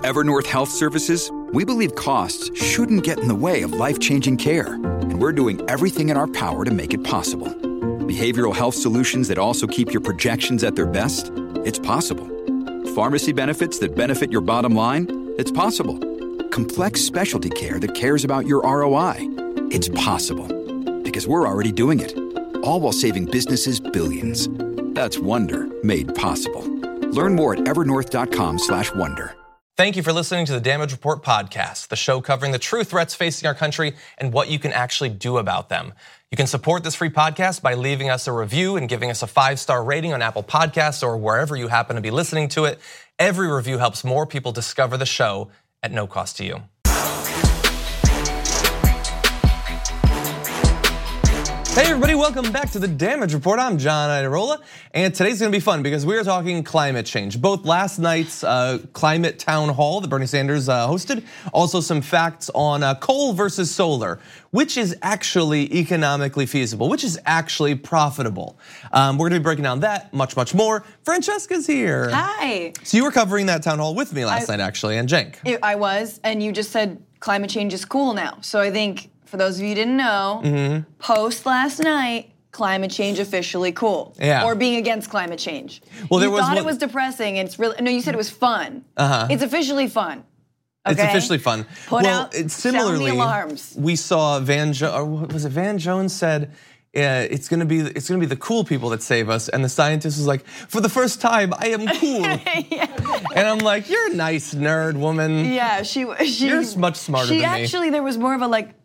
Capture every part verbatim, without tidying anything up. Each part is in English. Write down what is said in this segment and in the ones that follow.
At Evernorth Health Services, we believe costs shouldn't get in the way of life-changing care, and we're doing everything in our power to make it possible. Behavioral health solutions that also keep your projections at their best? It's possible. Pharmacy benefits that benefit your bottom line? It's possible. Complex specialty care that cares about your R O I? It's possible. Because we're already doing it. All while saving businesses billions. That's Wonder made possible. Learn more at evernorth.com slash wonder. Thank you for listening to the Damage Report podcast, the show covering the true threats facing our country and what you can actually do about them. You can support this free podcast by leaving us a review and giving us a five-star rating on Apple Podcasts or wherever you happen to be listening to it. Every review helps more people discover the show at no cost to you. Hey everybody, welcome back to the Damage Report. I'm John Iadarola, and today's gonna be fun because we are talking climate change. Both last night's uh, climate town hall that Bernie Sanders uh, hosted, also some facts on uh, coal versus solar, which is actually economically feasible, which is actually profitable. Um, we're gonna be breaking down that, much, much more. Francesca's here. Hi. So you were covering that town hall with me last I, night, actually, and Cenk. I was, and you just said climate change is cool now. So I think, for those of you who didn't know, mm-hmm. post last night, climate change officially cool. Yeah. Or being against climate change. Well, there you was thought one... it was depressing. It's really no. You said it was fun. Uh-huh. It's officially fun. Okay? It's officially fun. Put well, out, similarly, sound the alarms. We saw Van Jo- or was it Van Jones said, uh, it's gonna be it's gonna be the cool people that save us, and the scientist was like, for the first time, I am cool. Yeah. And I'm like, you're a nice nerd, woman. Yeah, she she. You're much smarter she than me. She actually, there was more of a like.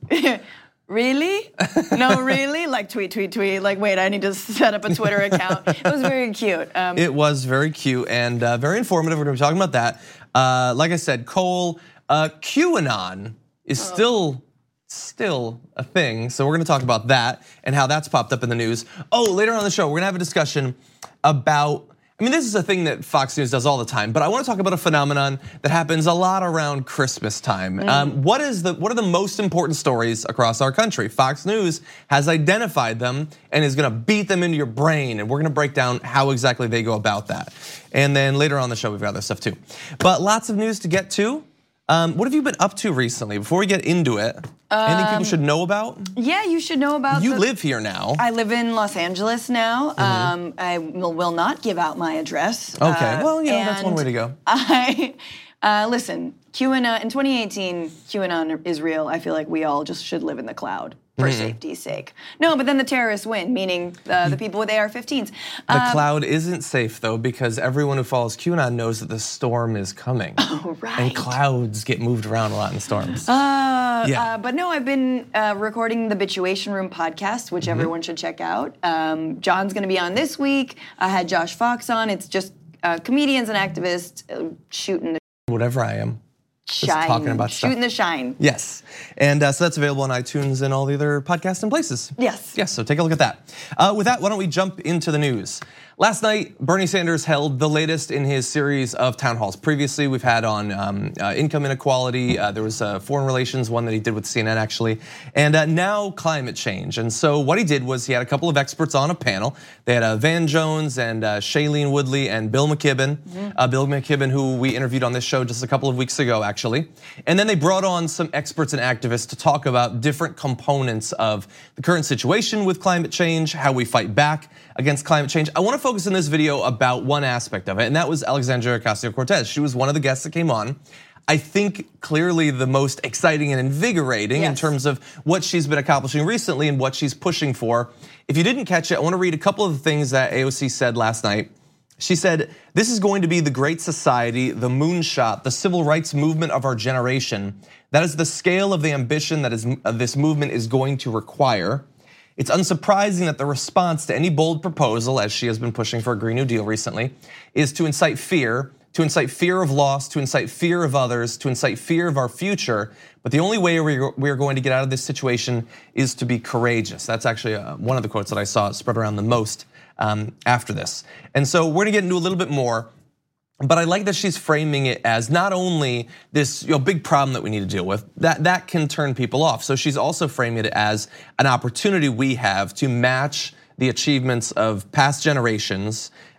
Really? No, really? Like tweet, tweet, tweet. Like, wait, I need to set up a Twitter account. It was very cute. Um, it was very cute and uh, very informative. We're gonna be talking about that. Uh, like I said, coal, uh, QAnon is oh. still, still a thing. So we're gonna talk about that and how that's popped up in the news. Oh, later on in the show, we're gonna have a discussion about, I mean, this is a thing that Fox News does all the time, but I want to talk about a phenomenon that happens a lot around Christmas time. Mm. Um, what is the what are the most important stories across our country? Fox News has identified them and is going to beat them into your brain, and we're going to break down how exactly they go about that. And then later on in the show, we've got other stuff too. But lots of news to get to. Um, what have you been up to recently? Before we get into it, um, anything people should know about? Yeah, you should know about. You the, live here now. I live in Los Angeles now. Mm-hmm. um, I will, will not give out my address. Okay, uh, well, you know, that's one way to go. I uh, listen, QAnon in twenty eighteen, QAnon is real. I feel like we all just should live in the cloud for mm-hmm. safety's sake. No, but then the terrorists win, meaning uh, the people with A R fifteens. The um, cloud isn't safe though, because everyone who follows QAnon knows that the storm is coming. Oh, right. And clouds get moved around a lot in storms. Uh, yeah. Uh, but no, I've been uh, recording the Bituation Room podcast, which mm-hmm. everyone should check out. Um, John's gonna be on this week. I had Josh Fox on. It's just uh, comedians and activists uh, shooting the whatever I am. Shine. Just talking about Shooting stuff. the shine. Yes, and uh, so that's available on iTunes and all the other podcasts and places. Yes. Yes, so take a look at that. Uh, with that, why don't we jump into the news? Last night, Bernie Sanders held the latest in his series of town halls. Previously, we've had on um, uh, income inequality, uh, there was uh, foreign relations, one that he did with C N N actually, and uh, now climate change. And so what he did was he had a couple of experts on a panel. They had uh, Van Jones and uh, Shailene Woodley and Bill McKibben. Mm-hmm. uh, Bill McKibben, who we interviewed on this show just a couple of weeks ago actually. And then they brought on some experts and activists to talk about different components of the current situation with climate change, how we fight back against climate change. I wanna focus in this video about one aspect of it, and that was Alexandria Ocasio-Cortez. She was one of the guests that came on. I think clearly the most exciting and invigorating yes. in terms of what she's been accomplishing recently and what she's pushing for. If you didn't catch it, I wanna read a couple of the things that A O C said last night. She said, this is going to be the great society, the moonshot, the civil rights movement of our generation. That is the scale of the ambition that is, uh, this movement is going to require. It's unsurprising that the response to any bold proposal, as she has been pushing for a Green New Deal recently, is to incite fear, to incite fear of loss, to incite fear of others, to incite fear of our future. But the only way we are going to get out of this situation is to be courageous. That's actually one of the quotes that I saw spread around the most um, after this. And so we're gonna get into a little bit more. But I like that she's framing it as not only this you know, big problem that we need to deal with, that, that can turn people off. So she's also framing it as an opportunity we have to match the achievements of past generations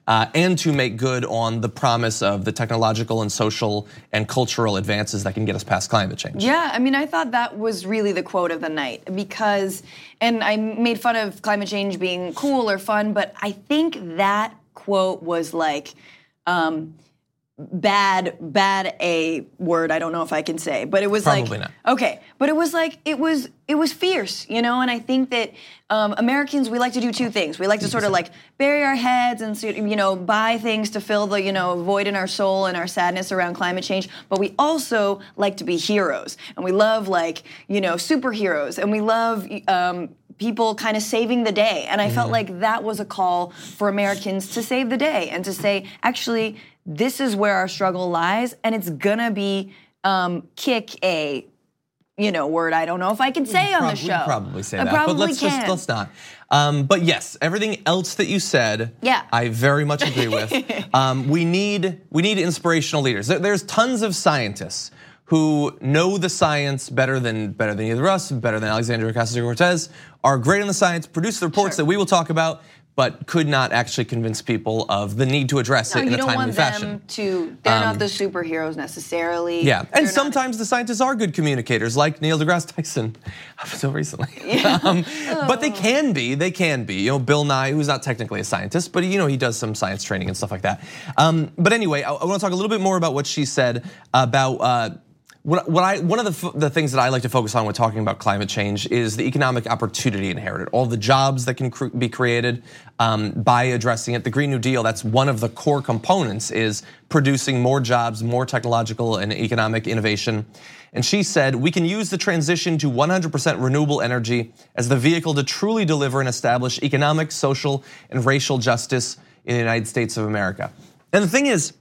uh, and to make good on the promise of the technological and social and cultural advances that can get us past climate change. Yeah, I mean, I thought that was really the quote of the night because, and I made fun of climate change being cool or fun, but I think that quote was like, um, bad, bad a word. I don't know if I can say, but it was Probably like, not. okay, but it was like, it was, it was fierce, you know? And I think that um, Americans, we like to do two things. We like to sort of like bury our heads and, you know, buy things to fill the, you know, void in our soul and our sadness around climate change. But we also like to be heroes. And we love like, you know, superheroes. And we love, um, people kind of saving the day. And I mm-hmm. felt like that was a call for Americans to save the day and to say, actually, this is where our struggle lies, and it's gonna be um, kick a, you know, word I don't know if I can say on prob- the show. We can probably say I that, probably but let's can. just let's not. Um, but yes, everything else that you said, yeah. I very much agree with. Um, we need we need inspirational leaders. There's tons of scientists who know the science better than better than either us, better than Alexandria Ocasio-Cortez, are great on the science, produce the reports sure. that we will talk about, but could not actually convince people of the need to address no, it in a timely you don't want fashion. them to, they're um, not the superheroes necessarily. Yeah, and they're sometimes not. the scientists are good communicators, like Neil deGrasse Tyson, up until recently. Yeah. um, oh. But they can be, they can be. You know, Bill Nye, who's not technically a scientist, but you know he does some science training and stuff like that. Um, but anyway, I, I want to talk a little bit more about what she said about. Uh, What, what I, one of the, the things that I like to focus on when talking about climate change is the economic opportunity inherited, all the jobs that can cr- be created um, by addressing it. The Green New Deal, that's one of the core components, is producing more jobs, more technological and economic innovation. And she said, we can use the transition to one hundred percent renewable energy as the vehicle to truly deliver and establish economic, social, and racial justice in the United States of America. And the thing is,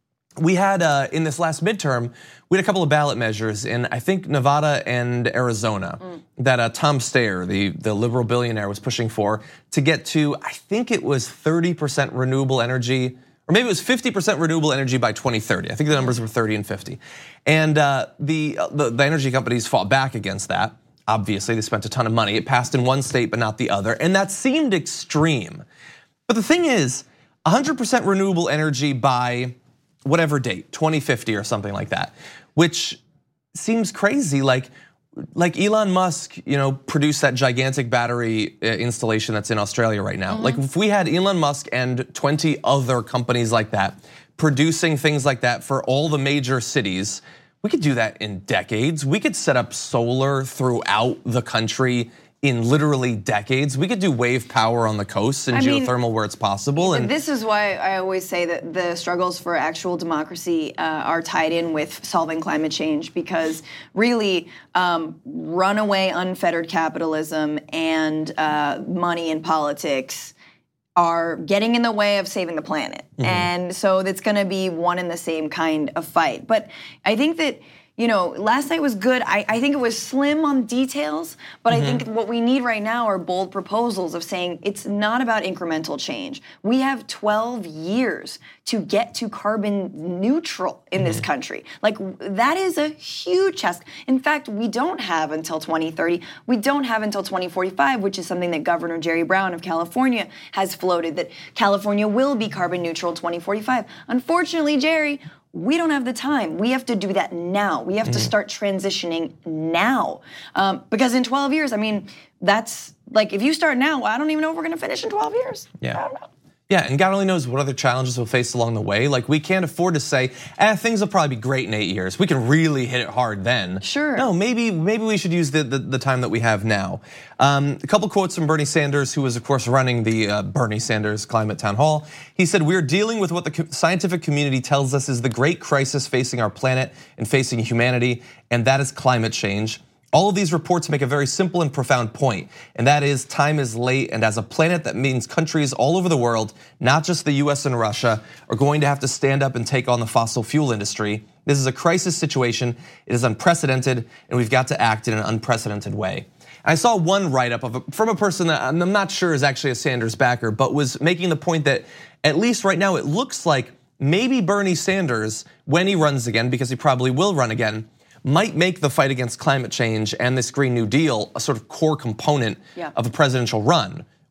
we had, uh, in this last midterm, we had a couple of ballot measures in, I think, Nevada and Arizona mm. that uh, Tom Steyer, the, the liberal billionaire, was pushing for to get to, I think it was thirty percent renewable energy, or maybe it was fifty percent renewable energy by twenty thirty. I think the numbers were thirty and fifty. And uh, the, the, the energy companies fought back against that. Obviously, they spent a ton of money. It passed in one state, but not the other. And that seemed extreme. But the thing is, one hundred percent renewable energy by whatever date, twenty fifty or something like that, which seems crazy. Like, like Elon Musk, you know, produced that gigantic battery installation that's in Australia right now. Mm-hmm. Like, if we had Elon Musk and twenty other companies like that producing things like that for all the major cities, we could do that in decades. We could set up solar throughout the country in literally decades. We could do wave power on the coast and I geothermal mean, where it's possible. And this is why I always say that the struggles for actual democracy uh, are tied in with solving climate change, because really um, runaway unfettered capitalism and uh, money in politics are getting in the way of saving the planet. Mm-hmm. And so it's gonna be one and the same kind of fight. But I think that, you know, last night was good. I, I think it was slim on details, but mm-hmm. I think what we need right now are bold proposals of saying it's not about incremental change. We have twelve years to get to carbon neutral in mm-hmm. this country. Like, that is a huge task. In fact, we don't have until twenty thirty. We don't have until twenty forty-five, which is something that Governor Jerry Brown of California has floated, that California will be carbon neutral in twenty forty-five. Unfortunately, Jerry, we don't have the time. We have to do that now. We have mm. to start transitioning now. Um, because in twelve years, I mean, that's like, if you start now, I don't even know if we're gonna finish in twelve years. Yeah. I don't know. Yeah, and God only knows what other challenges we'll face along the way. Like, we can't afford to say, eh, things will probably be great in eight years. We can really hit it hard then. Sure. No, maybe maybe we should use the, the, the time that we have now. Um, a couple quotes from Bernie Sanders, who was, of course, running the uh, Bernie Sanders Climate Town Hall. He said, we're dealing with what the scientific community tells us is the great crisis facing our planet and facing humanity, and that is climate change. All of these reports make a very simple and profound point, and that is time is late, and as a planet, that means countries all over the world, not just the U S and Russia, are going to have to stand up and take on the fossil fuel industry. This is a crisis situation, it is unprecedented, and we've got to act in an unprecedented way. I saw one write-up of a, from a person that I'm not sure is actually a Sanders backer, but was making the point that at least right now it looks like maybe Bernie Sanders, when he runs again, because he probably will run again, might make the fight against climate change and this Green New Deal a sort of core component yeah. of a presidential run,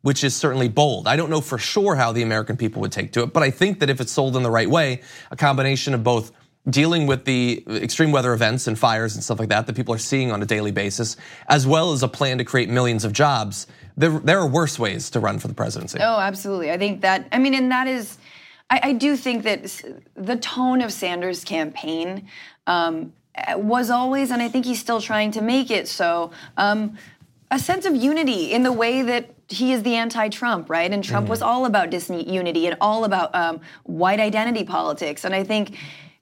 which is certainly bold. I don't know for sure how the American people would take to it, but I think that if it's sold in the right way, a combination of both dealing with the extreme weather events and fires and stuff like that that people are seeing on a daily basis, as well as a plan to create millions of jobs, there, there are worse ways to run for the presidency. Oh, absolutely. I think that, I mean, and that is, I, I do think that the tone of Sanders' campaign um, was always, and I think he's still trying to make it so, um, a sense of unity in the way that he is the anti-Trump, right? And Trump mm. was all about disunity and all about um, white identity politics. And I think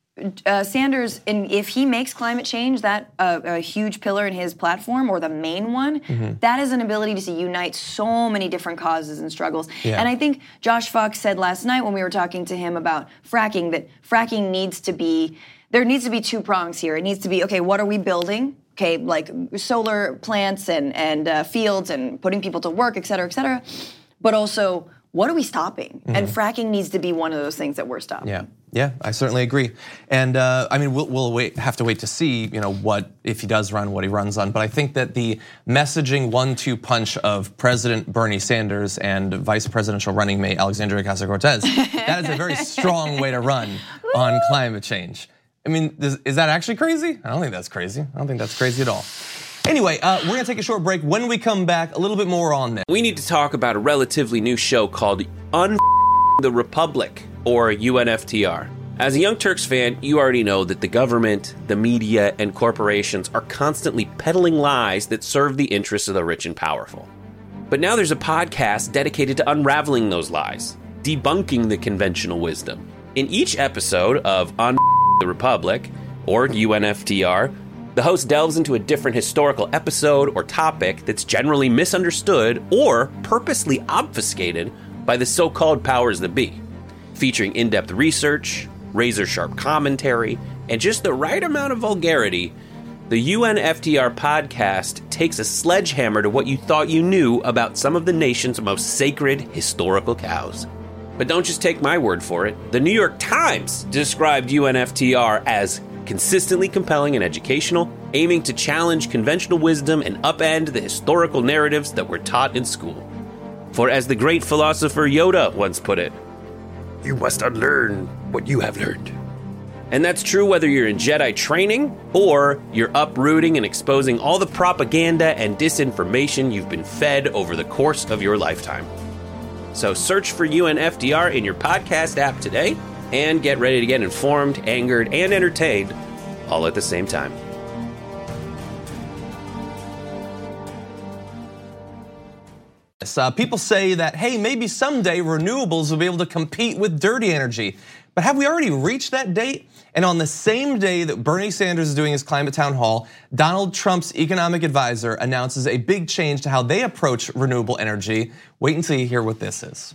uh, Sanders, in, if he makes climate change that uh, a huge pillar in his platform, or the main one, mm-hmm. that is an ability to unite so many different causes and struggles. Yeah. And I think Josh Fox said last night when we were talking to him about fracking, that fracking needs to be, there needs to be two prongs here. It needs to be, okay, what are we building? Okay, like solar plants and, and uh, fields and putting people to work, et cetera, et cetera. But also, what are we stopping? Mm-hmm. And fracking needs to be one of those things that we're stopping. Yeah, yeah, I certainly agree. And uh, I mean, we'll, we'll wait, have to wait to see, you know, what, if he does run, what he runs on. But I think that the messaging one-two punch of President Bernie Sanders and Vice Presidential running mate Alexandria Ocasio-Cortez, that is a very strong way to run on climate change. I mean, is, is that actually crazy? I don't think that's crazy. I don't think that's crazy at all. Anyway, uh, we're gonna take a short break. When we come back, a little bit more on this. We need to talk about a relatively new show called Un the Republic, or U N F T R. As a Young Turks fan, you already know that the government, the media, and corporations are constantly peddling lies that serve the interests of the rich and powerful. But now there's a podcast dedicated to unraveling those lies, debunking the conventional wisdom. In each episode of Un the Republic, or U N F T R, the host delves into a different historical episode or topic that's generally misunderstood or purposely obfuscated by the so-called powers that be. Featuring in-depth research, razor-sharp commentary, and just the right amount of vulgarity, the U N F T R podcast takes a sledgehammer to what you thought you knew about some of the nation's most sacred historical cows. But don't just take my word for it. The New York Times described U N F T R as consistently compelling and educational, aiming to challenge conventional wisdom and upend the historical narratives that were taught in school. For as the great philosopher Yoda once put it, you must unlearn what you have learned. And that's true whether you're in Jedi training or you're uprooting and exposing all the propaganda and disinformation you've been fed over the course of your lifetime. So search for U N F T R in your podcast app today and get ready to get informed, angered, and entertained all at the same time. Uh, people say that, hey, maybe someday renewables will be able to compete with dirty energy. But have we already reached that date? And on the same day that Bernie Sanders is doing his climate town hall, Donald Trump's economic advisor announces a big change to how they approach renewable energy. Wait until you hear what this is.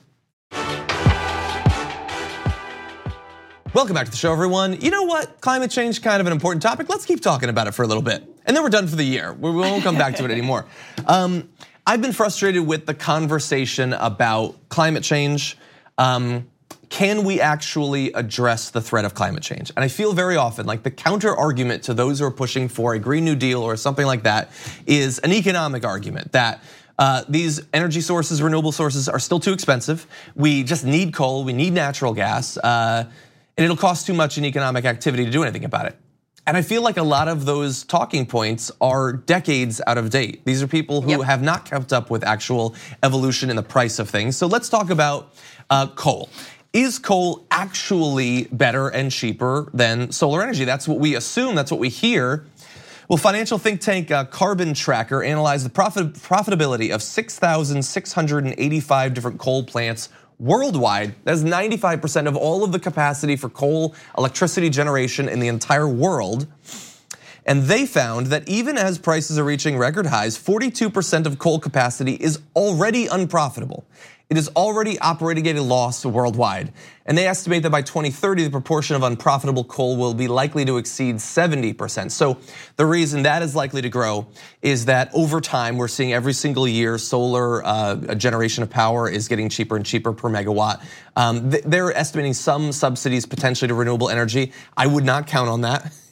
Welcome back to the show, everyone. You know what? Climate change is kind of an important topic. Let's keep talking about it for a little bit. And then we're done for the year. We won't come back to it anymore. Um, I've been frustrated with the conversation about climate change. Um, Can we actually address the threat of climate change? And I feel very often like the counter argument to those who are pushing for a Green New Deal or something like that is an economic argument that uh, these energy sources, renewable sources are still too expensive. We just need coal, we need natural gas, uh, and it'll cost too much in economic activity to do anything about it. And I feel like a lot of those talking points are decades out of date. These are people who yep. have not kept up with actual evolution in the price of things. So let's talk about uh, coal. Is coal actually better and cheaper than solar energy? That's what we assume, that's what we hear. Well, financial think tank Carbon Tracker analyzed the profit, profitability of six thousand six hundred eighty-five different coal plants worldwide. That's ninety-five percent of all of the capacity for coal electricity generation in the entire world. And they found that even as prices are reaching record highs, forty-two percent of coal capacity is already unprofitable. It is already operating at a loss worldwide. And they estimate that by twenty thirty, the proportion of unprofitable coal will be likely to exceed seventy percent. So the reason that is likely to grow is that over time, we're seeing every single year solar uh, generation of power is getting cheaper and cheaper per megawatt. Um, they're estimating some subsidies potentially to renewable energy. I would not count on that.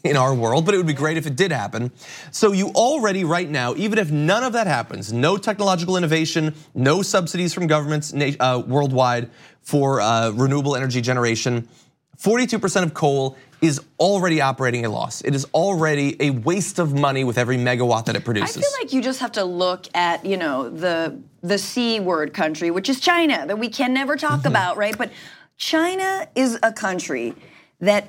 in our world, but it would be great if it did happen. So you already right now, even if none of that happens, no technological innovation, no subsidies from governments uh, worldwide for uh, renewable energy generation, forty-two percent of coal is already operating at loss. It is already a waste of money with every megawatt that it produces. I feel like you just have to look at, you know, the the C word country, which is China, that we can never talk mm-hmm. about, right? But China is a country that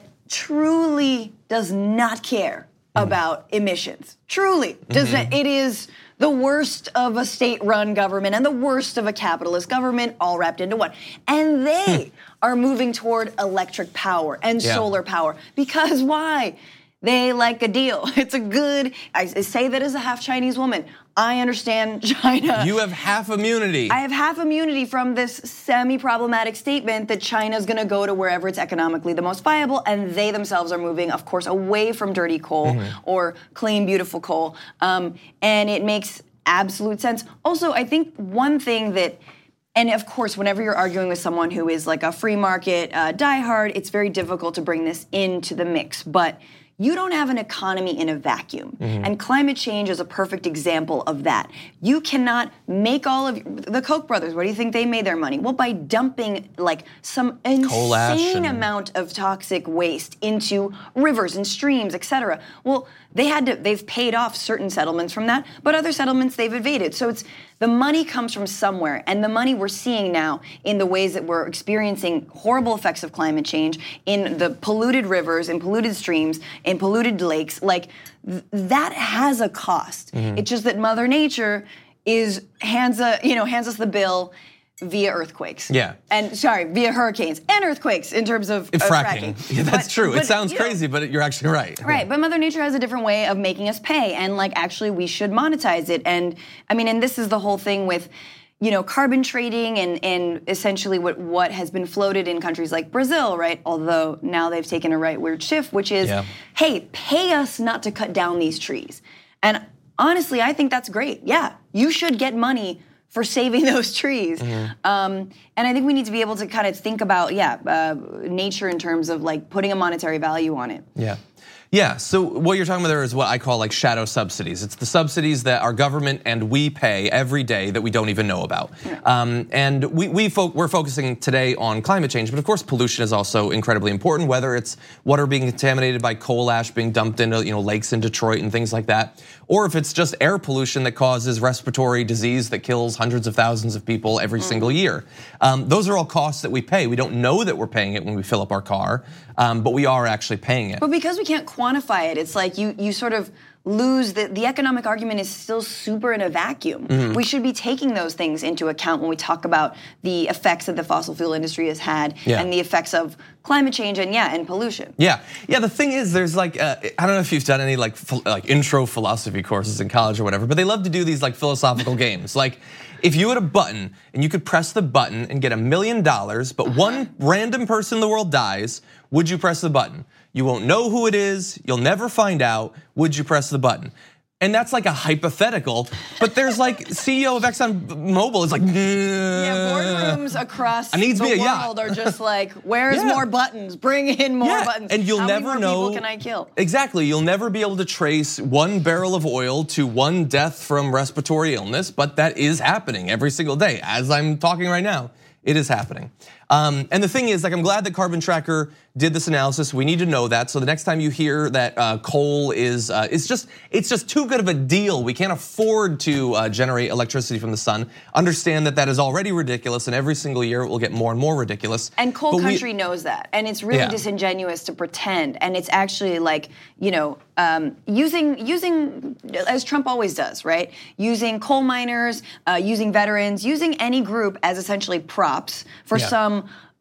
truly does not care mm-hmm. about emissions. Truly does mm-hmm. not. It is the worst of a state-run government and the worst of a capitalist government all wrapped into one. And they are moving toward electric power and yeah. solar power. Because why? They like a deal. It's a good, I say that as a half Chinese woman. I understand China. You have half immunity. I have half immunity from this semi-problematic statement that China's gonna go to wherever it's economically the most viable, and they themselves are moving, of course, away from dirty coal mm-hmm. or clean, beautiful coal. Um, and it makes absolute sense. Also, I think one thing that, and of course, whenever you're arguing with someone who is like a free market uh, diehard, it's very difficult to bring this into the mix. But you don't have an economy in a vacuum. Mm-hmm. And climate change is a perfect example of that. You cannot make all of, the Koch brothers, where do you think they made their money? Well, by dumping like some insane and amount of toxic waste into rivers and streams, et cetera. Well, they had to, they've paid off certain settlements from that, but other settlements they've evaded. So it's, the money comes from somewhere, and the money we're seeing now in the ways that we're experiencing horrible effects of climate change, in the polluted rivers, in polluted streams, in polluted lakes, like th- that has a cost. Mm-hmm. It's just that Mother Nature is hands a, you know, hands us the bill via earthquakes. Yeah. And sorry, via hurricanes and earthquakes in terms of, of fracking. fracking. Yeah, that's but, true. But, it sounds you crazy, know, but you're actually right. Right, yeah. but Mother Nature has a different way of making us pay, and like actually we should monetize it. And I mean, and this is the whole thing with, you know, carbon trading and, and essentially what, what has been floated in countries like Brazil, right? Although now they've taken a right weird shift, which is, yeah. hey, pay us not to cut down these trees. And honestly, I think that's great. Yeah, you should get money for saving those trees. Mm-hmm. Um, and I think we need to be able to kind of think about, yeah, uh, nature in terms of like putting a monetary value on it. Yeah. Yeah, so what you're talking about there is what I call like shadow subsidies. It's the subsidies that our government and we pay every day that we don't even know about. Yeah. Um, and we, we fo- we're focusing today on climate change, but of course pollution is also incredibly important, whether it's water being contaminated by coal ash being dumped into, you know, lakes in Detroit and things like that, or if it's just air pollution that causes respiratory disease that kills hundreds of thousands of people every mm. single year. Um, those are all costs that we pay. We don't know that we're paying it when we fill up our car, um, but we are actually paying it. But because we can't quantify it, it's like you you sort of lose the, the economic argument is still super in a vacuum. Mm-hmm. We should be taking those things into account when we talk about the effects that the fossil fuel industry has had yeah. and the effects of climate change and yeah, and pollution. Yeah, yeah. The thing is, there's like uh, I don't know if you've done any like ph- like intro philosophy courses in college or whatever, but they love to do these like philosophical games. Like if you had a button and you could press the button and get a million dollars, but uh-huh. one random person in the world dies, would you press the button? You won't know who it is. You'll never find out. Would you press the button? And that's like a hypothetical, but there's like C E O of ExxonMobil is like, nah. Yeah, boardrooms across the needs me a world yacht. Are just like, where's yeah. more buttons? Bring in more yeah. buttons. And you'll How never many more know. People can I kill? Exactly, you'll never be able to trace one barrel of oil to one death from respiratory illness, but that is happening every single day. As I'm talking right now, it is happening. Um, and the thing is, like, I'm glad that Carbon Tracker did this analysis. We need to know that. So the next time you hear that uh, coal is, uh, it's just, it's just too good of a deal. We can't afford to uh, generate electricity from the sun. Understand that that is already ridiculous, and every single year it will get more and more ridiculous. And coal but country we, knows that, and it's really yeah. disingenuous to pretend. And it's actually like, you know, um, using using as Trump always does, right? Using coal miners, uh, using veterans, using any group as essentially props for yeah. some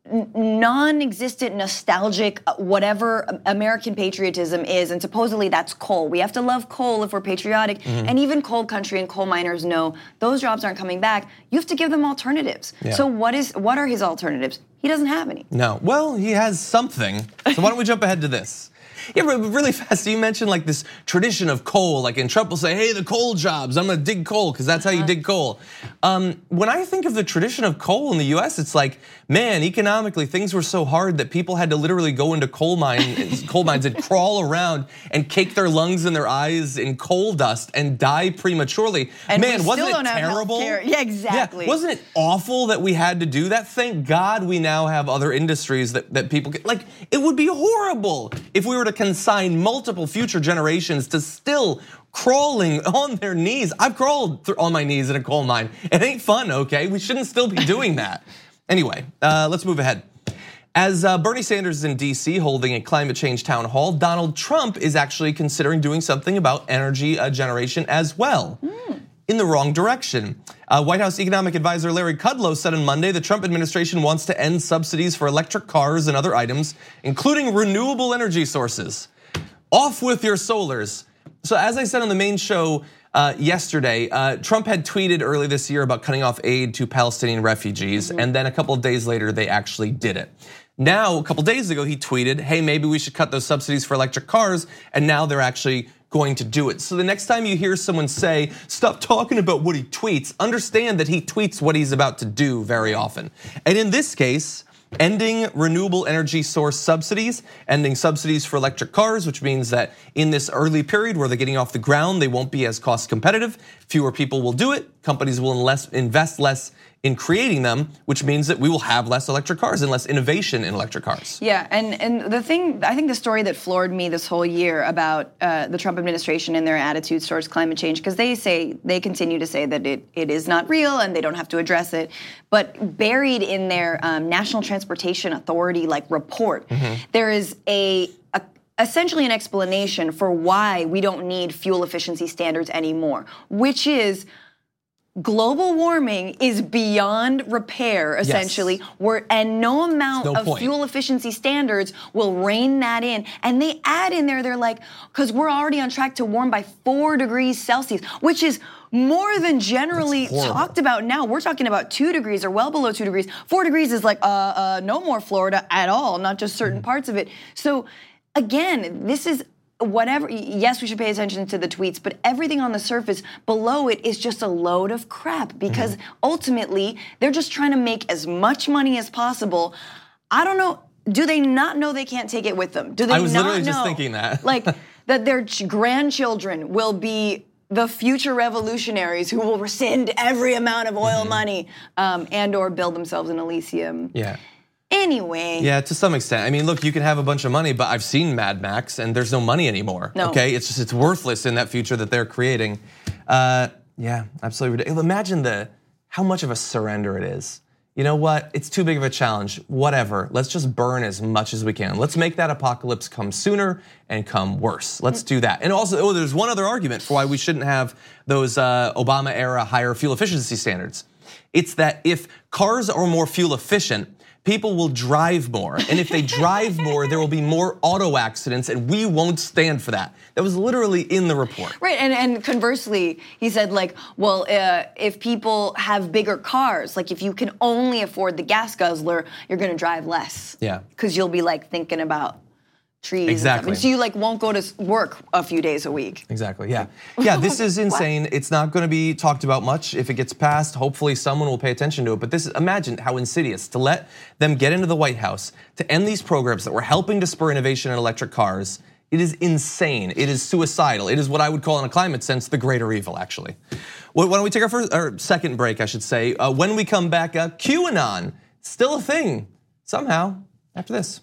non-existent, nostalgic, whatever American patriotism is, and supposedly that's coal. We have to love coal if we're patriotic, mm-hmm. and even coal country and coal miners know those jobs aren't coming back. You have to give them alternatives. Yeah. So what is what are his alternatives? He doesn't have any. No. Well, he has something. So why don't we jump ahead to this? Yeah, but really fast, you mentioned like this tradition of coal, like and Trump will say, hey, the coal jobs, I'm gonna dig coal, because that's how you dig coal. Um, when I think of the tradition of coal in the U S, it's like, man, economically, things were so hard that people had to literally go into coal mine, coal mines and crawl around and cake their lungs and their eyes in coal dust and die prematurely. And man, we wasn't still it don't have terrible? healthcare. Yeah, exactly. Yeah, wasn't it awful that we had to do that? Thank God we now have other industries that, that people get. Like, it would be horrible if we were to consign multiple future generations to still crawling on their knees. I've crawled on my knees in a coal mine. It ain't fun, okay? We shouldn't still be doing that. Anyway, uh, let's move ahead. As uh, Bernie Sanders is in D C holding a climate change town hall, Donald Trump is actually considering doing something about energy uh, generation as well. Mm. In the wrong direction. Uh, White House economic advisor Larry Kudlow said on Monday the Trump administration wants to end subsidies for electric cars and other items, including renewable energy sources. Off with your solars. So as I said on the main show uh, yesterday, uh, Trump had tweeted early this year about cutting off aid to Palestinian refugees, mm-hmm. and then a couple of days later they actually did it. Now, a couple days ago, he tweeted, hey, maybe we should cut those subsidies for electric cars, and now they're actually going to do it. So the next time you hear someone say, stop talking about what he tweets, understand that he tweets what he's about to do very often. And in this case, ending renewable energy source subsidies, ending subsidies for electric cars, which means that in this early period where they're getting off the ground, they won't be as cost competitive. Fewer people will do it. Companies will invest less in creating them, which means that we will have less electric cars and less innovation in electric cars. Yeah, and, and the thing, I think the story that floored me this whole year about uh, the Trump administration and their attitudes towards climate change, because they say, they continue to say that it, it is not real and they don't have to address it, but buried in their um, National Transportation Authority like report, mm-hmm. there is a, a essentially an explanation for why we don't need fuel efficiency standards anymore, which is global warming is beyond repair, essentially, yes. We're, and no amount no of point. fuel efficiency standards will rein that in. And they add in there, they're like, because we're already on track to warm by four degrees Celsius, which is more than generally talked about now. We're talking about two degrees or well below two degrees. Four degrees is like, uh, uh, no more Florida at all, not just certain mm-hmm. parts of it. So again, this is whatever, yes, we should pay attention to the tweets, but everything on the surface below it is just a load of crap because mm-hmm. ultimately they're just trying to make as much money as possible. I don't know, do they not know they can't take it with them? Do they I was not literally know, just thinking that. like that their grandchildren will be the future revolutionaries who will rescind every amount of oil mm-hmm. money um, and or build themselves an Elysium. Yeah. Anyway. Yeah, to some extent. I mean, look, you can have a bunch of money, but I've seen Mad Max and there's no money anymore, no. okay? It's just, it's worthless in that future that they're creating. Uh, yeah, absolutely ridiculous. Imagine the, how much of a surrender it is. You know what, it's too big of a challenge, whatever. Let's just burn as much as we can. Let's make that apocalypse come sooner and come worse. Let's do that. And also, oh, there's one other argument for why we shouldn't have those uh, Obama era higher fuel efficiency standards. It's that if cars are more fuel efficient, people will drive more. And if they drive more, there will be more auto accidents and we won't stand for that. That was literally in the report. Right, and, and conversely, he said like, well, uh, if people have bigger cars, like if you can only afford the gas guzzler, you're gonna drive less. Yeah. Because you'll be like thinking about trees exactly. and stuff. So you like won't go to work a few days a week. Exactly, yeah. Yeah, this is insane. It's not gonna be talked about much. If it gets passed, hopefully someone will pay attention to it. But this is, imagine how insidious to let them get into the White House to end these programs that were helping to spur innovation in electric cars. It is insane, it is suicidal. It is what I would call in a climate sense, the greater evil, actually. Why don't we take our first, our second break, I should say. Uh, when we come back, uh, QAnon, still a thing, somehow, after this.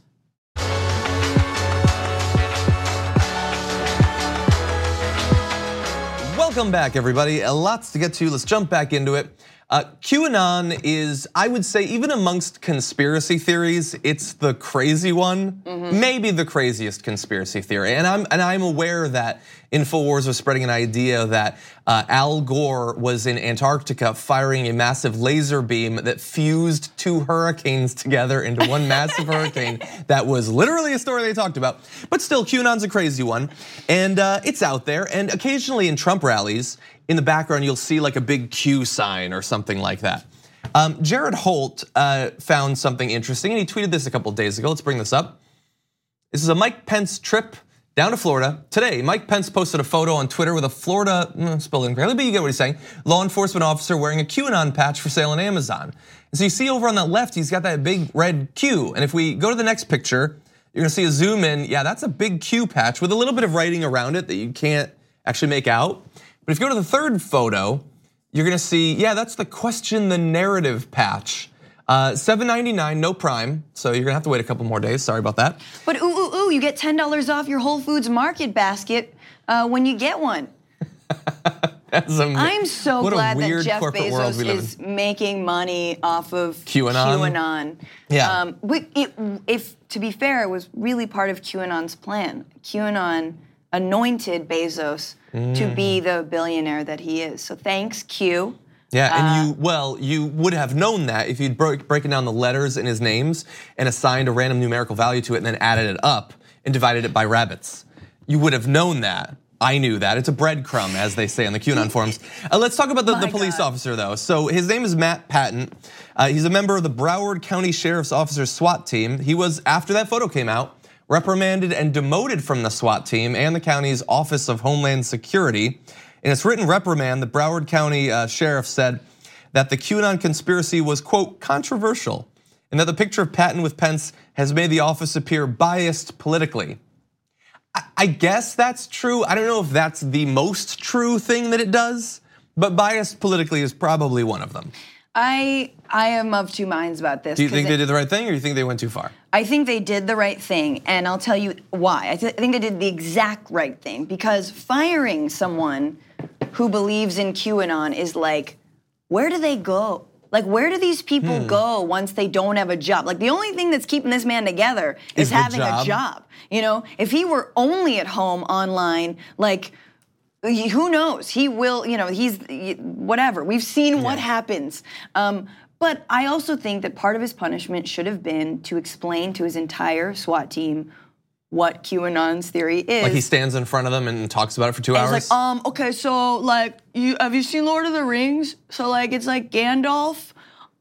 Welcome back, everybody. Lots to get to. Let's jump back into it. Uh, QAnon is, I would say, even amongst conspiracy theories, it's the crazy one, mm-hmm. maybe the craziest conspiracy theory. And I'm and I'm aware that InfoWars was spreading an idea that uh, Al Gore was in Antarctica firing a massive laser beam that fused two hurricanes together into one massive hurricane. That was literally a story they talked about. But still, QAnon's a crazy one, and uh, it's out there. And occasionally in Trump rallies, in the background, you'll see like a big Q sign or something like that. Um, Jared Holt uh, found something interesting, and he tweeted this a couple days ago. Let's bring this up. This is a Mike Pence trip down to Florida. Today, Mike Pence posted a photo on Twitter with a Florida, mm, spelled incorrectly, but you get what he's saying, law enforcement officer wearing a QAnon patch for sale on Amazon. And so you see over on the left, he's got that big red Q. And if we go to the next picture, you're gonna see a zoom in. Yeah, that's a big Q patch with a little bit of writing around it that you can't actually make out. But if you go to the third photo, you're gonna see, yeah, that's the question the narrative patch. Uh, seven ninety-nine, no prime, so you're gonna have to wait a couple more days. Sorry about that. But ooh, ooh, ooh, you get ten dollars off your Whole Foods Market basket uh, when you get one. That's amazing. I'm so what glad that Jeff Bezos is in. making money off of QAnon. QAnon. Yeah. Um, but it, if to be fair, it was really part of QAnon's plan. QAnon anointed Bezos mm. to be the billionaire that he is. So thanks, Q. Yeah, and you, well, you would have known that if you'd broke, broken down the letters in his names and assigned a random numerical value to it and then added it up and divided it by rabbits. You would have known that. I knew that. It's a breadcrumb, as they say on the QAnon forums. Uh, let's talk about the, the police God. officer, though. So his name is Matt Patton. Uh, he's a member of the Broward County Sheriff's Officer's SWAT team. He was, after that photo came out, reprimanded and demoted from the SWAT team and the county's Office of Homeland Security. In its written reprimand, the Broward County uh, Sheriff said that the QAnon conspiracy was, quote, controversial, and that the picture of Patton with Pence has made the office appear biased politically. I, I guess that's true. I don't know if that's the most true thing that it does, but biased politically is probably one of them. I I am of two minds about this. Do you think they did the right thing, or do you think they went too far? I think they did the right thing, and I'll tell you why. I, th- I think they did the exact right thing, because firing someone who believes in QAnon is like, where do they go? Like, where do these people hmm. go once they don't have a job? Like, the only thing that's keeping this man together is, is having job. a job. You know, if he were only at home online, like, who knows? He will, you know, he's whatever. We've seen yeah. what happens. Um, but I also think that part of his punishment should have been to explain to his entire SWAT team what QAnon's theory is. Like he stands in front of them and talks about it for two and hours? He's like, um, okay, so like, you have you seen Lord of the Rings? So like, it's like Gandalf,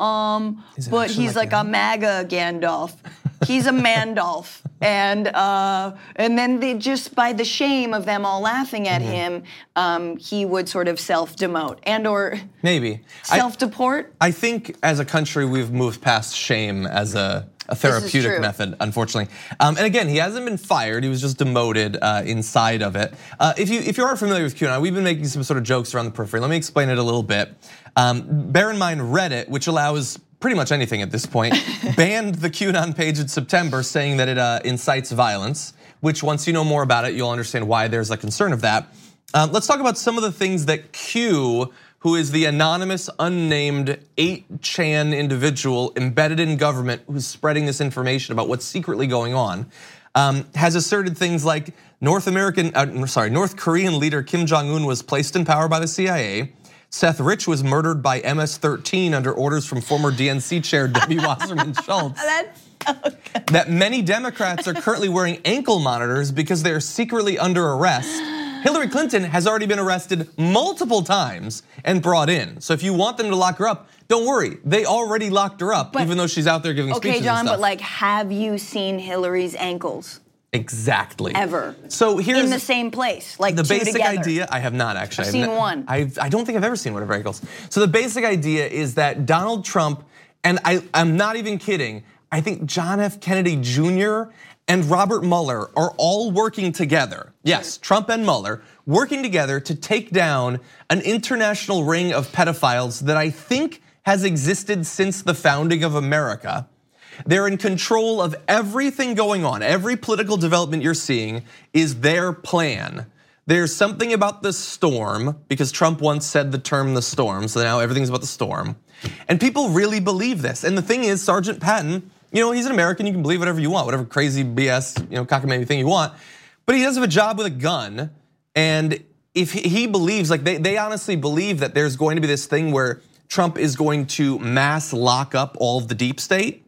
um, but he's like, like a MAGA Gandalf. He's a Mandolf. And uh, and then they just, by the shame of them all laughing at mm-hmm. him, um, he would sort of self-demote and or maybe self-deport. I, I think as a country we've moved past shame as a, a therapeutic method, unfortunately. Um, and again, he hasn't been fired; he was just demoted uh, inside of it. Uh, if you if you aren't familiar with QAnon, we've been making some sort of jokes around the periphery. Let me explain it a little bit. Um, bear in mind, Reddit, which allows pretty much anything at this point, banned the QAnon page in September, saying that it uh, incites violence, which once you know more about it, you'll understand why there's a concern of that. Um, let's talk about some of the things that Q, who is the anonymous, unnamed eight chan individual embedded in government who's spreading this information about what's secretly going on, um, has asserted things like North American, uh, sorry, North Korean leader Kim Jong-un was placed in power by the C I A. Seth Rich was murdered by M S thirteen under orders from former D N C chair Debbie Wasserman Schultz. That's so good. That many Democrats are currently wearing ankle monitors because they're secretly under arrest. Hillary Clinton has already been arrested multiple times and brought in. So if you want them to lock her up, don't worry. They already locked her up, but, even though she's out there giving okay, speeches John, and stuff. but like, have you seen Hillary's ankles? Exactly. Ever. So here's in the same place, like the two basic together. idea. I have not actually. I've I've seen not, one. I've, I don't think I've ever seen one of her ankles. So the basic idea is that Donald Trump, and I, I'm not even kidding, I think John F. Kennedy Junior and Robert Mueller are all working together. Yes, Trump and Mueller working together to take down an international ring of pedophiles that I think has existed since the founding of America. They're in control of everything going on. Every political development you're seeing is their plan. There's something about the storm, because Trump once said the term the storm, so now everything's about the storm. And people really believe this. And the thing is, Sergeant Patton, you know, he's an American, you can believe whatever you want, whatever crazy B S, you know, cockamamie thing you want. But he does have a job with a gun. And if he believes, like they, they honestly believe that there's going to be this thing where Trump is going to mass lock up all of the deep state.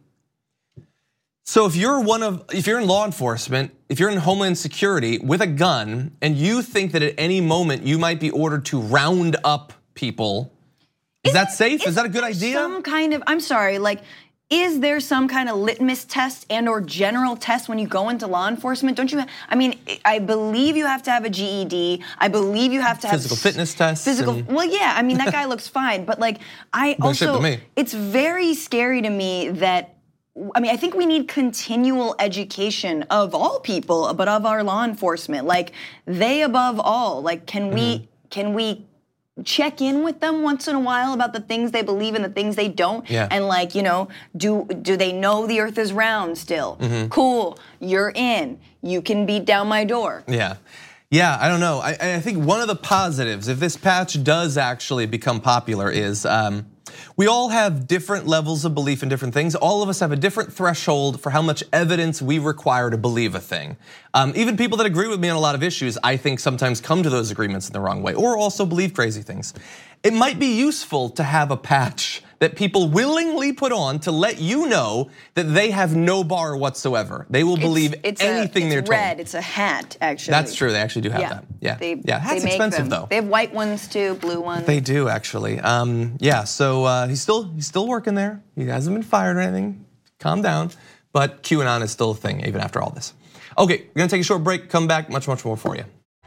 So if you're one of, if you're in law enforcement, if you're in Homeland Security with a gun, and you think that at any moment you might be ordered to round up people, is, is that safe? Is, is that a good idea? Some kind of, I'm sorry, like is there some kind of litmus test and or general test when you go into law enforcement? Don't you, I mean, I believe you have to have a G E D. I believe you have to have physical fitness tests. Physical, and... well, yeah, I mean, that guy looks fine. But like, I no shit to also, me. It's very scary to me that, I mean, I think we need continual education of all people, but of our law enforcement. Like, they above all, like, can mm-hmm. we, can we, check in with them once in a while about the things they believe and the things they don't. Yeah. And like, you know, do do they know the earth is round still? Mm-hmm. Cool, you're in. You can beat down my door. Yeah. Yeah, I don't know. I, I think one of the positives, if this patch does actually become popular, is um, we all have different levels of belief in different things. All of us have a different threshold for how much evidence we require to believe a thing. Um, even people that agree with me on a lot of issues, I think sometimes come to those agreements in the wrong way, or also believe crazy things. It might be useful to have a patch that people willingly put on to let you know that they have no bar whatsoever. They will believe it's, it's anything a, it's they're told. Red, it's a hat, actually. That's true, they actually do have yeah. that. Yeah, they, yeah, hat's they make expensive them. though. They have white ones too, blue ones. They do actually. Um, yeah, so uh, he's still he's still working there. He hasn't been fired or anything. Calm down. But QAnon is still a thing even after all this. Okay, we're gonna take a short break. Come back, much much more for you.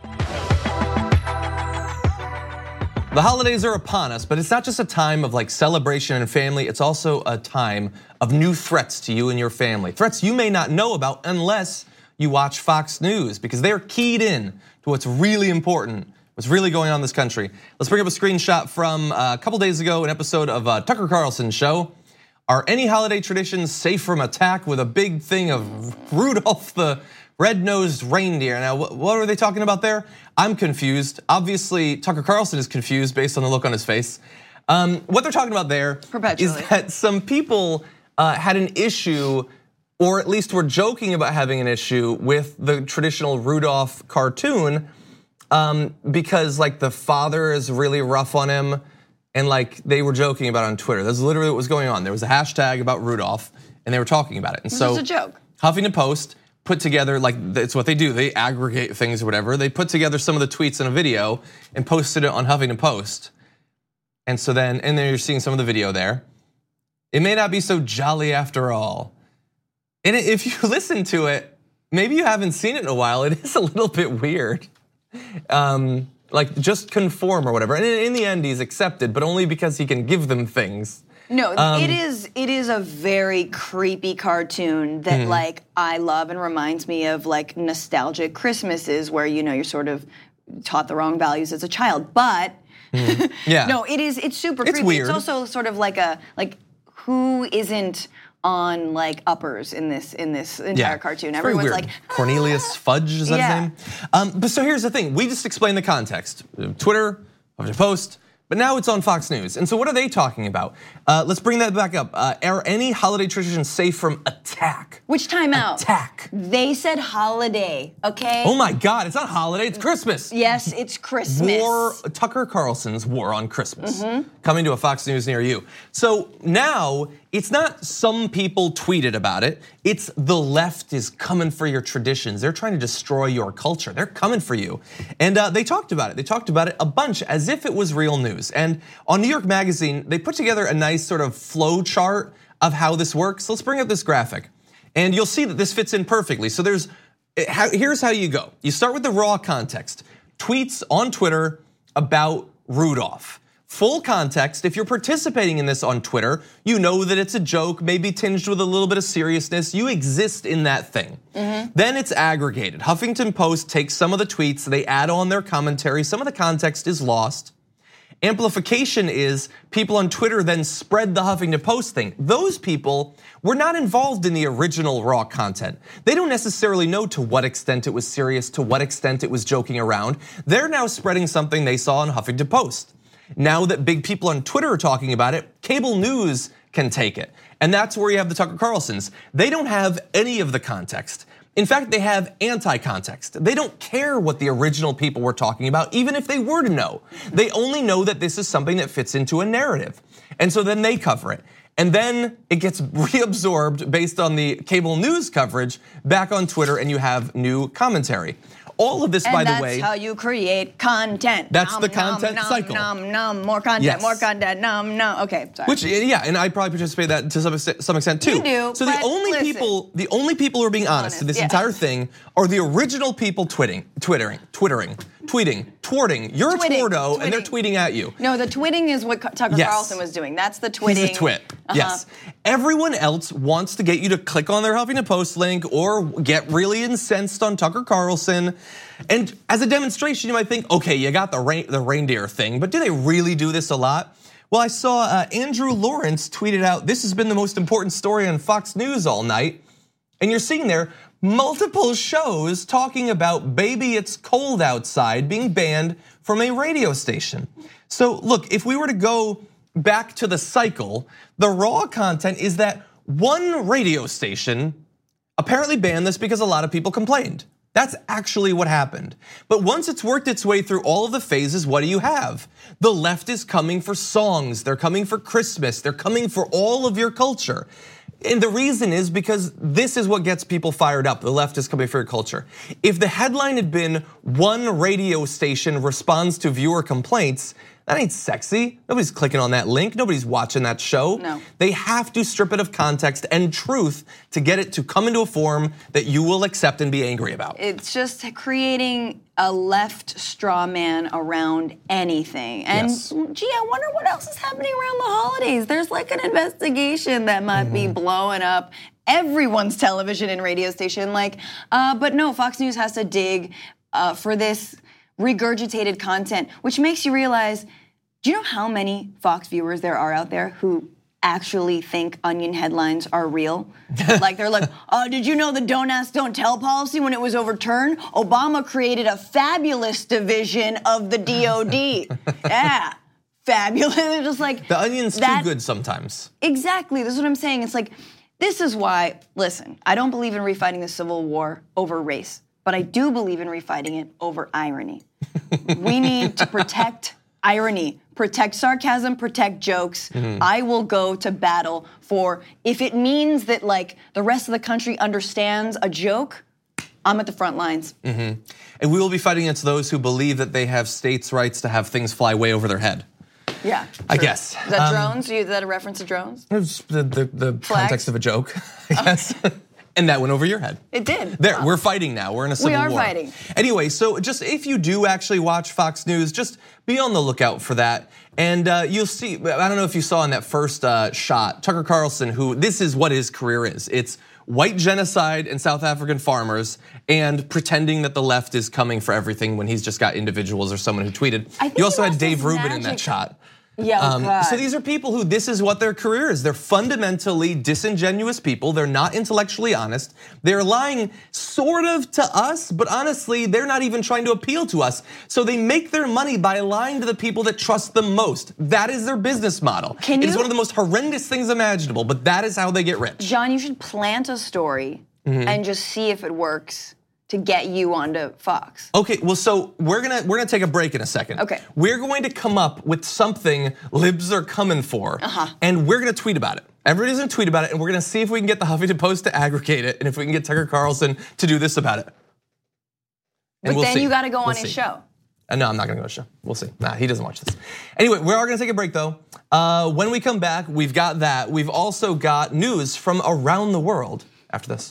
The holidays are upon us, but it's not just a time of like celebration and family, it's also a time of new threats to you and your family. Threats you may not know about unless you watch Fox News, because they're keyed in to what's really important, what's really going on in this country. Let's bring up a screenshot from a couple days ago, an episode of Tucker Carlson's show. Are any holiday traditions safe from attack, with a big thing of Rudolph the red-nosed reindeer? Now, what are they talking about there? I'm confused. Obviously, Tucker Carlson is confused based on the look on his face. Um, what they're talking about there is that some people uh, had an issue, or at least were joking about having an issue with the traditional Rudolph cartoon, um, because like the father is really rough on him, and like they were joking about it on Twitter. That's literally what was going on. There was a hashtag about Rudolph, and they were talking about it. And this so is a joke. Huffington Post put together, like it's what they do, they aggregate things or whatever. They put together some of the tweets in a video and posted it on Huffington Post. And so then, and then you're seeing some of the video there. It may not be so jolly after all. And if you listen to it, maybe you haven't seen it in a while, it is a little bit weird. Um, like just conform or whatever. And in the end, he's accepted, but only because he can give them things. No, um, it is it is a very creepy cartoon that mm-hmm. like I love and reminds me of like nostalgic Christmases where you know you're sort of taught the wrong values as a child. But mm-hmm. yeah. no, it is it's super it's creepy. Weird. It's also sort of like a like who isn't on like uppers in this in this entire yeah. cartoon. It's Everyone's like ah. Cornelius Fudge, is that yeah. his name? Um, but so here's the thing, we just explained the context. Twitter, Huffington Post, but now it's on Fox News. And so what are they talking about? Uh, let's bring that back up. Uh, are any holiday traditions safe from attack? Which timeout? Attack. They said holiday, okay? Oh my God, it's not holiday, it's Christmas. Yes, it's Christmas. War, Tucker Carlson's War on Christmas, mm-hmm. coming to a Fox News near you. So now, it's not some people tweeted about it, it's the left is coming for your traditions. They're trying to destroy your culture. They're coming for you. And uh, they talked about it. They talked about it a bunch as if it was real news. And on New York Magazine, they put together a nice sort of flow chart of how this works. Let's bring up this graphic. And you'll see that this fits in perfectly. So there's, here's how you go. You start with the raw context. Tweets on Twitter about Rudolph. Full context, if you're participating in this on Twitter, you know that it's a joke, maybe tinged with a little bit of seriousness. You exist in that thing. Mm-hmm. Then it's aggregated. Huffington Post takes some of the tweets, they add on their commentary, some of the context is lost. Amplification is people on Twitter then spread the Huffington Post thing. Those people were not involved in the original raw content. They don't necessarily know to what extent it was serious, to what extent it was joking around. They're now spreading something they saw on Huffington Post. Now that big people on Twitter are talking about it, cable news can take it. And that's where you have the Tucker Carlsons. They don't have any of the context. In fact, they have anti-context. They don't care what the original people were talking about, even if they were to know. They only know that this is something that fits into a narrative. And so then they cover it. And then it gets reabsorbed based on the cable news coverage back on Twitter, and you have new commentary. All of this, and by the that's way. how you create content. That's nom, the content nom, cycle. Nom, nom, more content, Yes. more content, nom, nom. Okay, sorry. Which, yeah, and I probably participate in that to some extent, some extent too. You do, so the but only listen. people, the only people who are being honest, Honest, to this yeah. entire thing are the original people twitting, twittering, twittering, tweeting, twerting. You're Twitting, a twerdo, and they're twitting. tweeting at you. No, the twitting is what Tucker Yes. Carlson was doing. That's the twitting. He's a twit. Uh-huh. Yes. Everyone else wants to get you to click on their Huffington Post link or get really incensed on Tucker Carlson. And as a demonstration, you might think, okay, you got the rain, the reindeer thing, but do they really do this a lot? Well, I saw uh, Andrew Lawrence tweeted out, this has been the most important story on Fox News all night. And you're seeing there multiple shows talking about Baby It's Cold Outside being banned from a radio station. So look, if we were to go back to the cycle, the raw content is that one radio station apparently banned this because a lot of people complained. That's actually what happened. But once it's worked its way through all of the phases, what do you have? The left is coming for songs, they're coming for Christmas, they're coming for all of your culture. And the reason is because this is what gets people fired up. The left is coming for your culture. If the headline had been one radio station responds to viewer complaints, that ain't sexy. Nobody's clicking on that link. Nobody's watching that show. No. They have to strip it of context and truth to get it to come into a form that you will accept and be angry about. It's just creating a left straw man around anything. And Yes. gee, I wonder what else is happening around the holidays. There's like an investigation that might be blowing up everyone's television and radio station. Like, uh, but no, Fox News has to dig uh, for this regurgitated content, which makes you realize, do you know how many Fox viewers there are out there who actually think Onion headlines are real? Like they're like, oh, did you know the don't ask, don't tell policy when it was overturned? Obama created a fabulous division of the D O D. Yeah, fabulous. They're just like, The Onion's that- too good sometimes. Exactly, this is what I'm saying. It's like, this is why, listen, I don't believe in refighting the Civil War over race, but I do believe in refighting it over irony. We need to protect irony, protect sarcasm, protect jokes. Mm-hmm. I will go to battle for, if it means that like the rest of the country understands a joke, I'm at the front lines. Mm-hmm. And we will be fighting against those who believe that they have states' rights to have things fly way over their head. Yeah, I true. guess. Is that Um, drones? Is that a reference to drones? It was the, the, the context of a joke, I guess. And that went over your head. It did. There, Wow. we're fighting now. We're in a civil We are war. fighting. Anyway, so just if you do actually watch Fox News, just be on the lookout for that. And uh, you'll see, I don't know if you saw in that first uh, shot, Tucker Carlson, who this is what his career is. It's white genocide and South African farmers and pretending that the left is coming for everything when he's just got individuals or someone who tweeted. I think You also he had lost Dave his Rubin in that magic. shot. Yeah, oh Um, God. so these are people who this is what their career is. They're fundamentally disingenuous people. They're not intellectually honest. They're lying sort of to us, but honestly, they're not even trying to appeal to us. So they make their money by lying to the people that trust them most. That is their business model. Can it is you- one of the most horrendous things imaginable, but that is how they get rich. John, you should plant a story Mm-hmm. and just see if it works to get you onto Fox. Okay, well, so we're gonna we're gonna take a break in a second. Okay. We're going to come up with something libs are coming for, Uh-huh. and we're gonna tweet about it. Everybody's gonna tweet about it, and we're gonna see if we can get the Huffington Post to aggregate it, and if we can get Tucker Carlson to do this about it. And But we'll then see. you got to go We'll on his see. show. Uh, no, I'm not gonna go to the show. We'll see. Nah, he doesn't watch this. Anyway, we are gonna take a break though. Uh, when we come back, we've got that. We've also got news from around the world after this.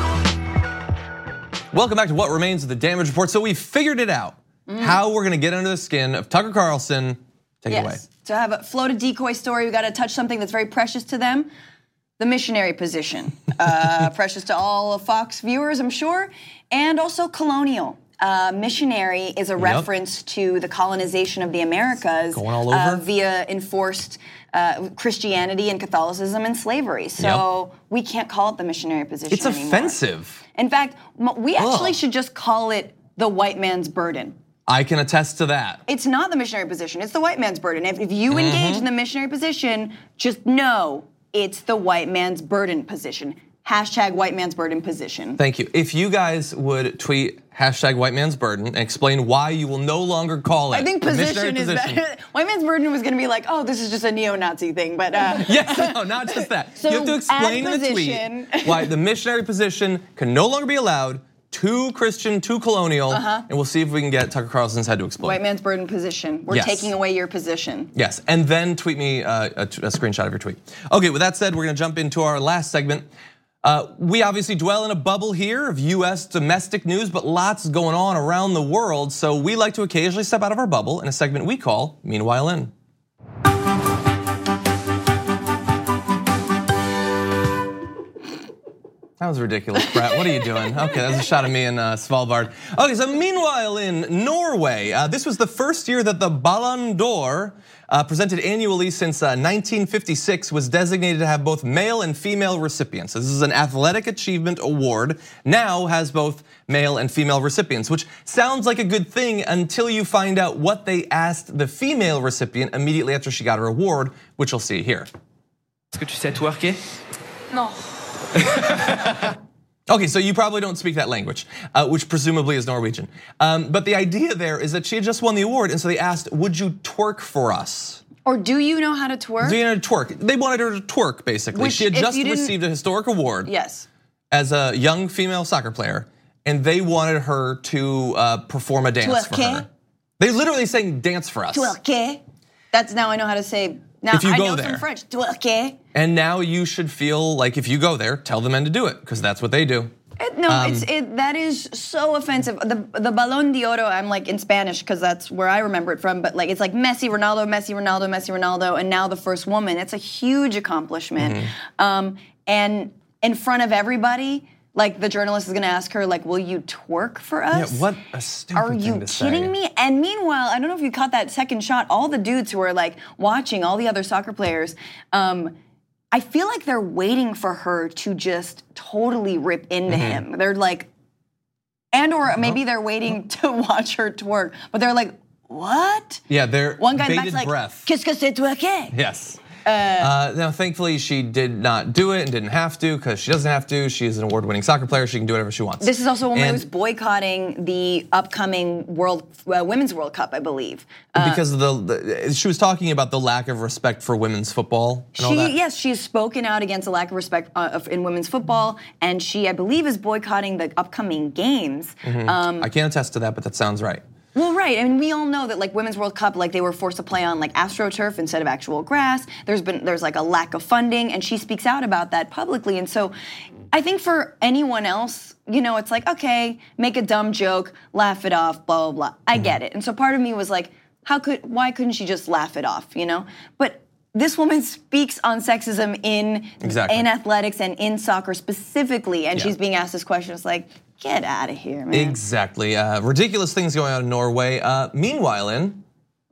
Welcome back to What Remains of the Damage Report. So we figured it out, how we're gonna get under the skin of Tucker Carlson. Take it away. Yes. To have a float a decoy story, we got to touch something that's very precious to them. The missionary position. uh, precious to all of Fox viewers, I'm sure. And also colonial. Uh, missionary is a reference to the colonization of the Americas Going all uh, over. via enforced uh, Christianity and Catholicism and slavery. So we can't call it the missionary position It's anymore. offensive. In fact, m- we actually Ugh. should just call it the white man's burden. I can attest to that. It's not the missionary position, it's the white man's burden. If, if you engage in the missionary position, just know it's the white man's burden position. Hashtag white man's burden position. Thank you. If you guys would tweet hashtag white man's burden and explain why you will no longer call it I think the missionary position is position. better. White man's burden was gonna be like, oh, this is just a neo-Nazi thing, but uh, Yeah, no, not just that. So you have to explain in add the position. tweet why the missionary position can no longer be allowed too Christian, too colonial, uh-huh. and we'll see if we can get Tucker Carlson's head to explode. White man's burden position. We're yes. taking away your position. Yes, and then tweet me uh, a, a screenshot of your tweet. Okay, with that said, we're gonna jump into our last segment. Uh, we obviously dwell in a bubble here of U S domestic news, but lots going on around the world, so we like to occasionally step out of our bubble in a segment we call Meanwhile In. That was ridiculous, Brett. What are you doing? Okay, that's a shot of me in uh, Svalbard. Okay, so meanwhile in Norway, uh, this was the first year that the Ballon d'Or, uh, presented annually since uh, nineteen fifty-six, was designated to have both male and female recipients. So this is an athletic achievement award, now has both male and female recipients, which sounds like a good thing until you find out what they asked the female recipient immediately after she got her award, which you'll see here. Est-ce que tu sais twerker? No. Okay, so you probably don't speak that language, uh, which presumably is Norwegian. Um, but the idea there is that she had just won the award, and so they asked, would you twerk for us? Or do you know how to twerk? Do you know how to twerk? They wanted her to twerk, basically. Which, she had just received a historic award yes. as a young female soccer player, and they wanted her to uh, perform a dance twerk. for her. They literally saying dance for us. Twerk. That's now I know how to say. Now if you I go know there. some French. Twerk. And now you should feel like if you go there, tell the men to do it, because that's what they do. It, no, um, it's it. That is so offensive. The the Balón de Oro. I'm like in Spanish because that's where I remember it from. But like it's like Messi, Ronaldo, Messi, Ronaldo, Messi, Ronaldo, and now the first woman. It's a huge accomplishment. Mm-hmm. Um, and in front of everybody, like the journalist is going to ask her, like, "Will you twerk for us?" Yeah, what a stupid Are you thing to kidding say. me? And meanwhile, I don't know if you caught that second shot. All the dudes who were like watching, all the other soccer players. Um, I feel like they're waiting for her to just totally rip into mm-hmm. him. They're like, and or maybe they're waiting to watch her twerk, but they're like, what? Yeah, they're one guy bated back's breath. Like, qu'est-ce que c'est twerker? Yes. Uh, uh, now, thankfully, she did not do it and didn't have to because she doesn't have to. She is an award-winning soccer player. She can do whatever she wants. This is also a woman and who's boycotting the upcoming World uh, Women's World Cup, I believe. Uh, because of the, the, she was talking about the lack of respect for women's football and she, all that. Yes, she's spoken out against the lack of respect uh, in women's football, and she, I believe, is boycotting the upcoming games. Mm-hmm. um, I can't attest to that, but that sounds right. Well, right. I mean, we all know that like Women's World Cup, like they were forced to play on like AstroTurf instead of actual grass. There's been there's like a lack of funding, and she speaks out about that publicly. And so, I think for anyone else, you know, it's like okay, make a dumb joke, laugh it off, blah blah blah. I mm-hmm. get it. And so part of me was like, how could why couldn't she just laugh it off? You know, but. This woman speaks on sexism in exactly. in athletics and in soccer specifically, and yeah. she's being asked this question. It's like, get out of here, man. Exactly. Uh, ridiculous things going on in Norway. Uh, meanwhile, in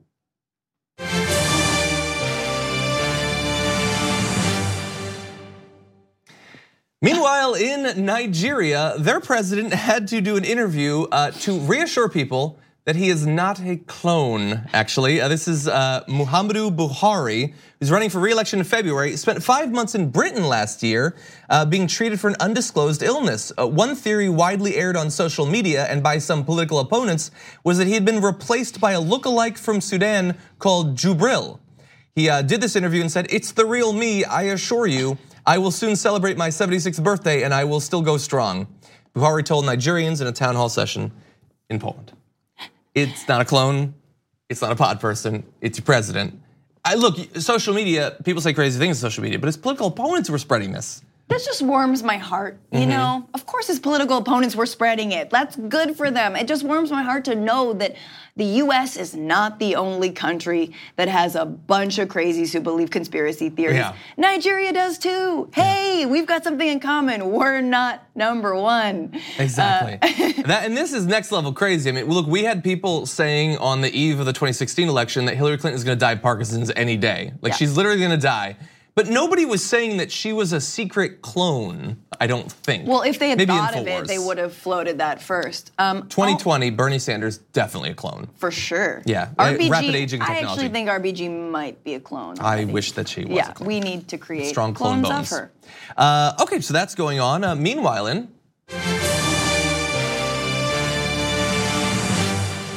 meanwhile in Nigeria, their president had to do an interview uh, to reassure people that he is not a clone, actually. Uh, this is uh, Muhammadu Buhari, who's running for re-election in February. He spent five months in Britain last year uh, being treated for an undisclosed illness. Uh, one theory widely aired on social media and by some political opponents was that he had been replaced by a lookalike from Sudan called Jubril. He uh, did this interview and said, "It's the real me, I assure you. I will soon celebrate my seventy-sixth birthday and I will still go strong." Buhari told Nigerians in a town hall session in Poland. It's not a clone, it's not a pod person, it's your president. I look, social media, people say crazy things on social media, but his political opponents were spreading this. This just warms my heart, you mm-hmm. know? Of course his political opponents were spreading it. That's good for them. It just warms my heart to know that the U S is not the only country that has a bunch of crazies who believe conspiracy theories. Yeah. Nigeria does too. Hey, yeah. we've got something in common. We're not number one. Exactly. Uh, that, and this is next level crazy. I mean, look, we had people saying on the eve of the twenty sixteen election that Hillary Clinton is gonna die of Parkinson's any day. Like yeah. she's literally gonna die. But nobody was saying that she was a secret clone, I don't think. Well, if they had Maybe thought Infowars. of it, they would have floated that first. Um, twenty twenty, oh, Bernie Sanders, definitely a clone. For sure. Yeah, R B G, rapid aging technology. I actually think R B G might be a clone already. I wish that she was yeah, a clone. we need to create strong clone clones bones. of her. Uh, okay, so that's going on. Uh, meanwhile, in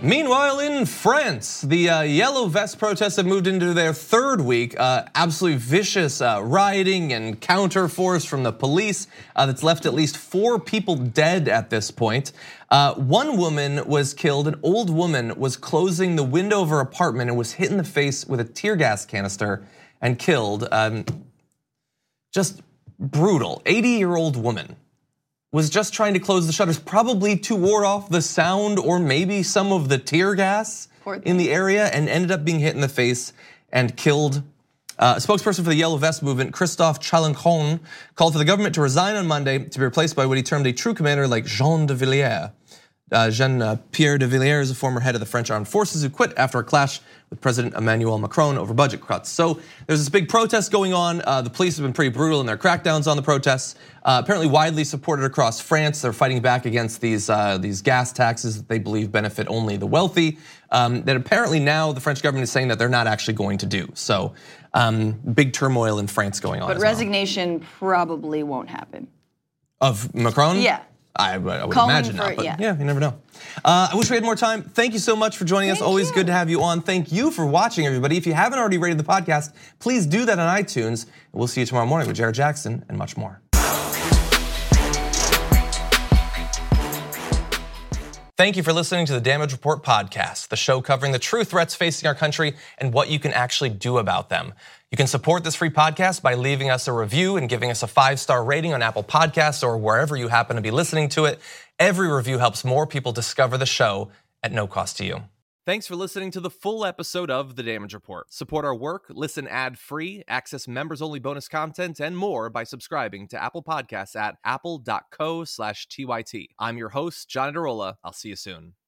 Meanwhile, in France, the uh, Yellow Vest protests have moved into their third week. Uh, absolutely vicious uh, rioting and counterforce from the police uh, that's left at least four people dead at this point. Uh, one woman was killed. An old woman was closing the window of her apartment and was hit in the face with a tear gas canister and killed. Um, just brutal. eighty-year-old woman was just trying to close the shutters, probably to ward off the sound or maybe some of the tear gas in the area, and ended up being hit in the face and killed. Uh, a spokesperson for the Yellow Vest movement, Christophe Chalancon, called for the government to resign on Monday to be replaced by what he termed a true commander like Jean de Villiers. Uh, Jean-Pierre de Villiers is a former head of the French Armed Forces who quit after a clash with President Emmanuel Macron over budget cuts. So there's this big protest going on. Uh, the police have been pretty brutal in their crackdowns on the protests. Uh, apparently widely supported across France. They're fighting back against these uh, these gas taxes that they believe benefit only the wealthy. Um, that apparently now the French government is saying that they're not actually going to do. So um, big turmoil in France going on. But as resignation well. probably won't happen. Of Macron? Yeah. I, I would Calling imagine for, not, but yeah. yeah, you never know. Uh, I wish we had more time. Thank you so much for joining Thank us. Always you. good to have you on. Thank you for watching, everybody. If you haven't already rated the podcast, please do that on iTunes. We'll see you tomorrow morning with Jared Jackson and much more. Thank you for listening to the Damage Report podcast, the show covering the true threats facing our country and what you can actually do about them. You can support this free podcast by leaving us a review and giving us a five-star rating on Apple Podcasts or wherever you happen to be listening to it. Every review helps more people discover the show at no cost to you. Thanks for listening to the full episode of The Damage Report. Support our work, listen ad-free, access members-only bonus content, and more by subscribing to Apple Podcasts at apple.co slash TYT. I'm your host, John Adarola. I'll see you soon.